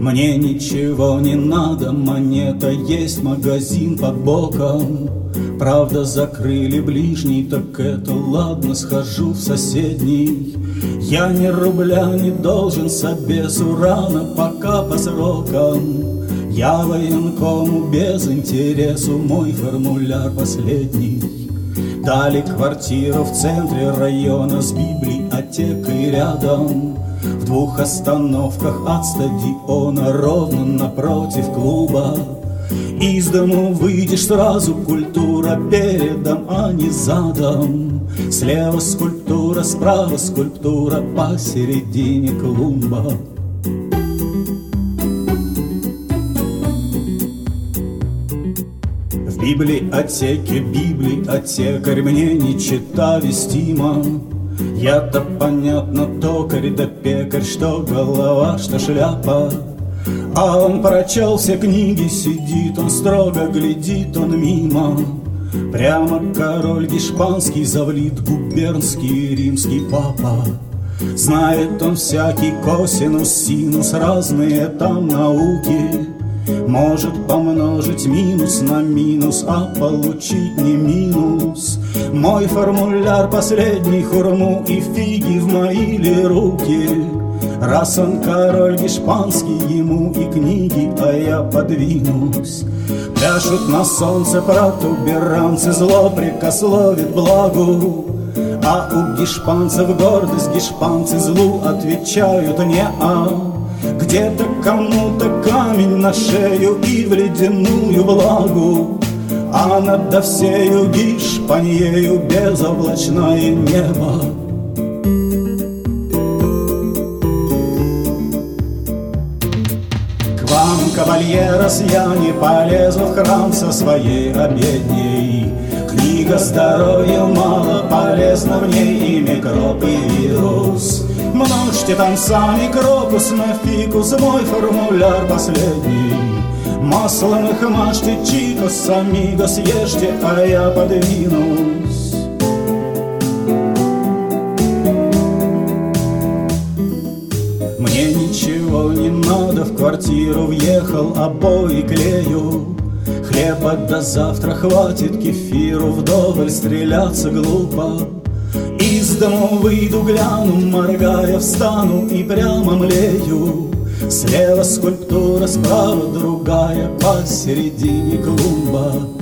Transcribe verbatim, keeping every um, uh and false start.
Мне ничего не надо, монета есть, магазин под боком. Правда, закрыли ближний, так это ладно, схожу в соседний. Я ни рубля не должен собесу рано, пока по срокам. Я военкому без интересу, мой формуляр последний. Дали квартиру в центре района с библиотекой рядом. В двух остановках от стадиона, ровно напротив клуба. Из дому выйдешь сразу, культура передом, а не задом. Слева скульптура, справа скульптура, посередине клумба. В библиотеке библиотекарь, мне не чета вестима. Я-то, понятно, токарь да пекарь, что голова, что шляпа. А он прочел все книги, сидит он строго, глядит он мимо. Прямо король гешпанский, завлит губернский римский папа. Знает он всякий косинус, синус, разные там науки. Может помножить минус на минус, а получить не минус. Мой формуляр последний, хурму и фиги в мои ли руки. Раз он король гешпанский, ему и книги, а я подвинусь. Пляшут на солнце протуберанцы, зло прикословит благу. А у гешпанцев гордость, гешпанцы злу отвечают не-а. Где-то кому-то камень на шею и в ледяную влагу, а над всею Гешпаниею безоблачное небо. К вам, кавальерос, я не полезу в храм со своей обедней. Книга здоровью мало, полезна в ней и микроб, и вирус. Множьте там сами крокус на фикус, мой формуляр последний. Маслом их мажьте, чикос, амигос, ешьте, а я подвинусь. Мне ничего не надо, в квартиру въехал, обои клею. Хлеба до завтра хватит, кефиру вдоволь, стреляться глупо. Из дому выйду, гляну, моргая, встану и прямо млею. Слева скульптура, справа другая, посередине клумба.